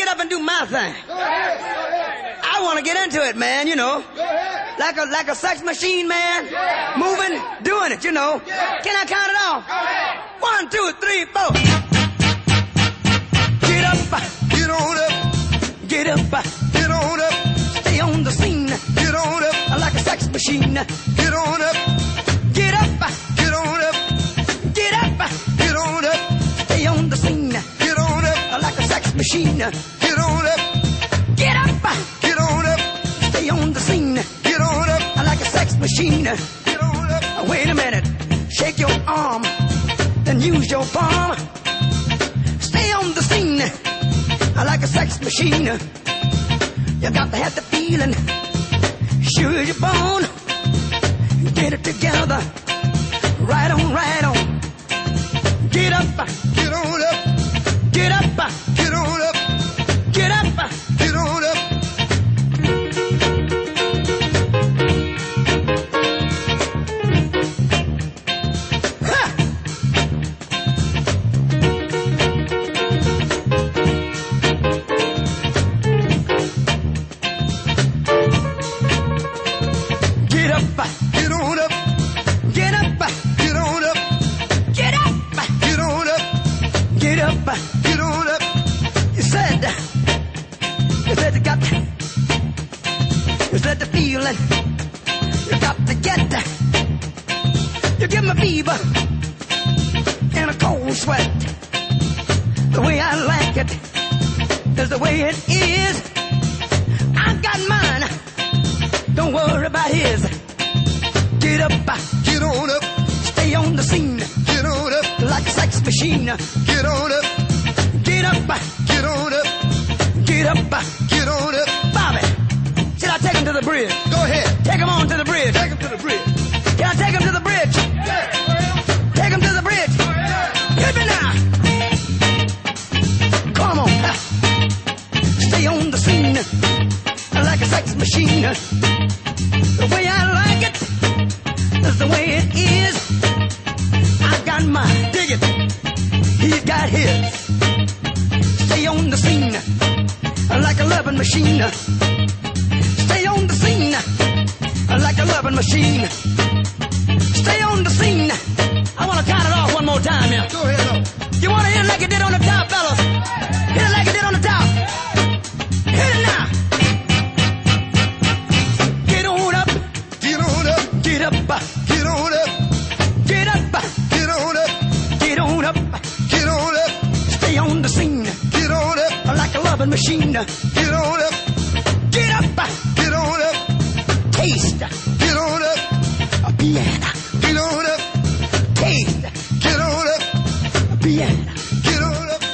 get up and do my thing. I want to get into it, man, you know. Like a sex machine, man. Moving, doing it, you know. Can I count it off? 1, 2, 3, 4. Get up. Get on up. Get up. Get on up. Stay on the scene. Get on up. Like a sex machine. Get on up. Get up. Get on up. Get up. Get on up. Stay on the scene. Get on up. Like a sex machine. Get on up. Get up. Get on up. Stay on the scene. Get on up. Like a sex machine. Get on up. Wait a minute. Shake your arm. Then use your palm. Stay on the scene. Like a sex machine. You got to have the feeling. Sure you're born. Get it together. Right on, right on. Get up. Get on up. Get up. Get on up. Get up. Get on up. Ha! Get up. Get on up. Get up. Get on up. Get up. Get on up. Get up. Get on up. You said you got the feeling. You got to get that. You give me fever and a cold sweat. The way I like it is the way it is. I got mine. Don't worry about his. Get up. Get on up. Stay on the scene. Get on up. Like a sex machine. Get on up. Get up. Get on up. Get up. Get on up. Bobby, should I take him to the bridge? Go ahead. Take him on to the bridge. Take him to the bridge. Can I take him to the bridge? Take him to the bridge. Hit me now. Come on. Stay on the scene like a sex machine. The way I like it is the way it is. I got mine. Dig it. He's got his. Stay on the scene like a loving machine. Stay on the scene like a loving machine. Stay on the scene. I want to count it off one more time here. Go ahead up. You want to hit it like it did on the top, fellas? Hit it like it did on the top. Hit it now. Get on up. Get on up. Get up. Get on up. Get up. Get on up. Get on up. Get on up. Stay on the scene Get on up. like a loving machine. Get on up. Get up. Get on up. Taste Get on up. a piano. Get on up. Taste Get on up. a piano. Get on up.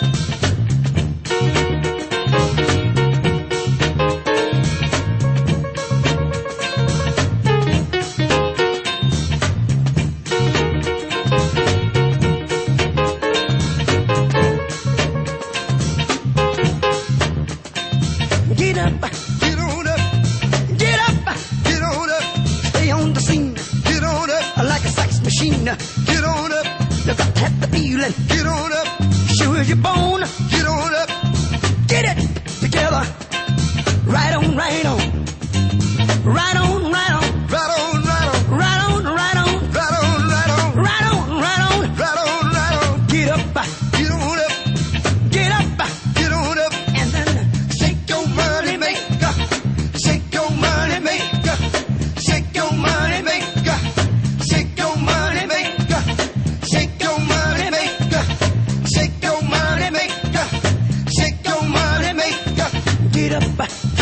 Get up. Get on up. Get up. Get on up. Stay on the scene Get on up. like a sex machine. Get on up. You got to have the feeling. Get on up. Sure as you're born. Get on up. Get it together. Right on, right on. Right on, right on. Right on, right on. Right on, right on. Right on, right on. Right on, right on. Right on, right on. Get up. Get on up. Get up. Get on up. And then Shake your money maker. Shake your money maker. Shake your money maker. Shake your money maker. Shake your money maker. Shake your money maker. Shake your money maker. get up.